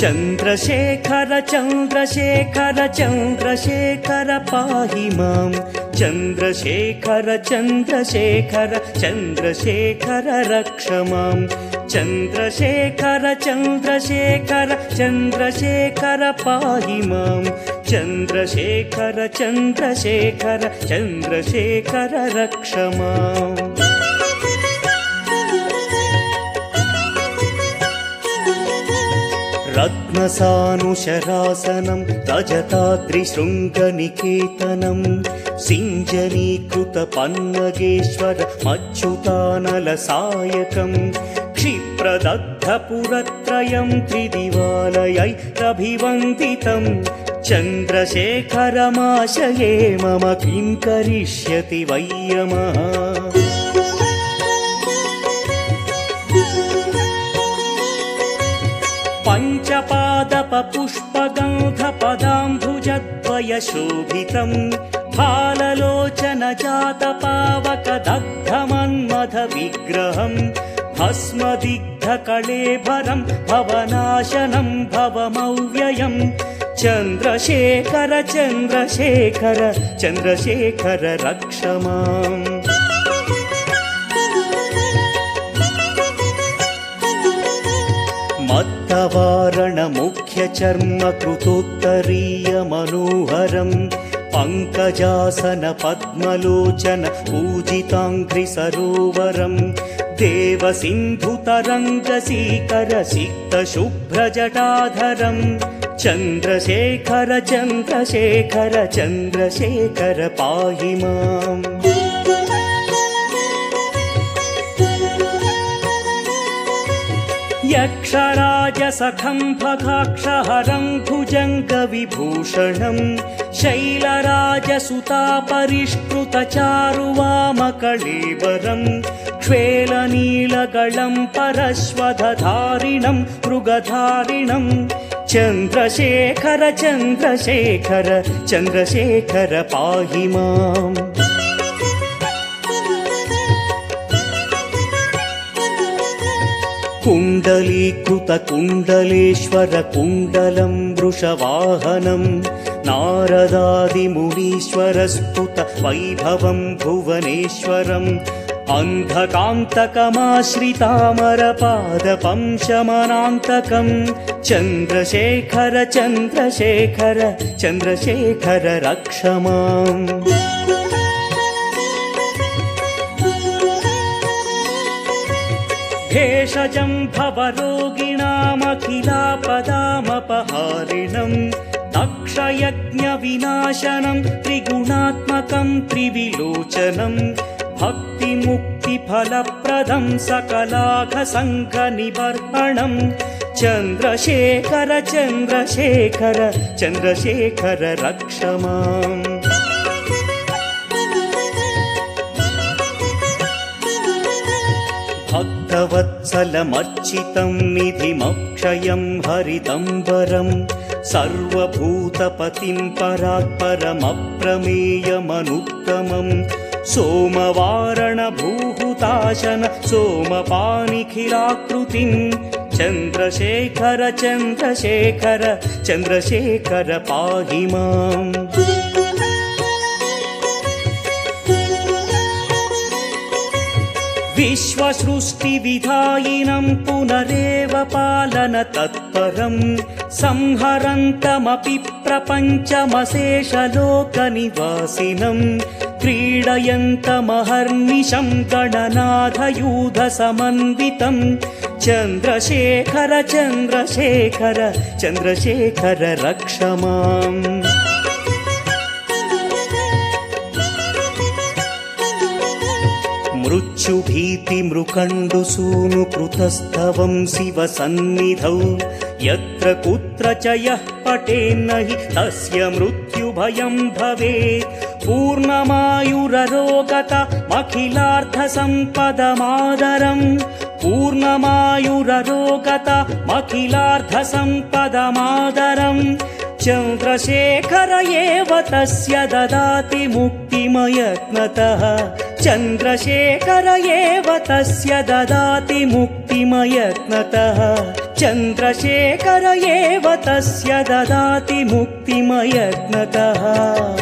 चन्द्रशेखर चन्द्रशेखर चन्द्रशेखर पाहि मां चन्द्रशेखर चन्द्रशेखर चन्द्रशेखर रक्ष मां चन्द्रशेखर चन्द्रशेखर चन्द्रशेखर पाहि मां चन्द्रशेखर चन्द्रशेखर चन्द्रशेखर रक्ष माम् रत्नसानुशरासनं रजताद्रिशृङ्गनिकेतनं सिञ्जनीकृतपन्नगेश्वर मच्युतानलसायकं क्षिप्रदग्धपुरत्रयं त्रिदिवालयैरभिवन्दितं चन्द्रशेखरमाशये मम किं करिष्यति वै यमः पञ्चपादपपुष्पगन्धपदाम्भुजद्वयशोभितं फाललोचनजातपावकदग्धमन्मथविग्रहं भस्मदिग्धकळेबरं भवनाशनं भवमव्ययं चन्द्रशेखर चन्द्रशेखर चन्द्रशेखर रक्ष माम् मत्तवारणमुख्यचर्मकृतोत्तरीयमनोहरं पङ्कजासन पद्मलोचन पूजिताङ्घ्रिसरोवरं देवसिन्धुतरङ्गसीकर सिक्तशुभ्रजटाधरं चन्द्रशेखर चन्द्रशेखर चन्द्रशेखर पाहि माम् यक्षराजसखं भगाक्षहरं भुजङ्गविभूषणं शैलराजसुतापरिष्कृतचारुवामकळेबरं क्ष्वेलनीलगलं परश्वधधारिणं मृगधारिणं चन्द्रशेखर चन्द्रशेखर चन्द्रशेखर पाहि माम् कुण्डलीकृतकुण्डलेश्वर कुण्डलं वृषवाहनं नारदादिमुनीश्वरस्तुत वैभवं भुवनेश्वरम् अन्धकान्तकमाश्रितामरपादपं शमनान्तकं चन्द्रशेखर चन्द्रशेखर चन्द्रशेखर रक्ष माम् भेषजं भवरोगिणामखिलापदामपहारिणं दक्षयज्ञविनाशनं त्रिगुणात्मकं त्रिविलोचनं भक्तिमुक्तिफलप्रदं सकलाघसङ्घनिबर्हणं चन्द्रशेखर चन्द्रशेखर चन्द्रशेखर रक्ष माम् भक्तवत्सलमर्चितं निधिमक्षयं हरितम्बरं सर्वभूतपतिं परात्परमप्रमेयमनुत्तमं सोमवारणभूहुताशन सोमपानिखिलाकृतिं चन्द्रशेखर चन्द्रशेखर चन्द्रशेखर पाहि माम् विश्वसृष्टिविधायिनं पुनरेव पालन तत्परं संहरन्तमपि प्रपञ्चमशेषलोकनिवासिनं क्रीडयन्तमहर्निशं गणनाथयूधसमन्वितं चन्द्रशेखर चन्द्रशेखर चन्द्रशेखर रक्ष माम् मृत्युभीतिमृकण्डुसूनुकृतस्तवं शिवसन्निधौ यत्र कुत्र च यः पठेन्न हि तस्य मृत्युभयं भवेत् पूर्णमायुररोगतमखिलार्थसम्पदमादरं पूर्णमायुररोगतमखिलार्थसम्पदमादरं चन्द्रशेखर एव तस्य ददाति मुक्तिमयत्नतः चन्द्रशेखर एव तस्य ददाति मुक्तिमयत्नतः चन्द्रशेखर एव तस्य ददाति मुक्तिमयज्ञतः।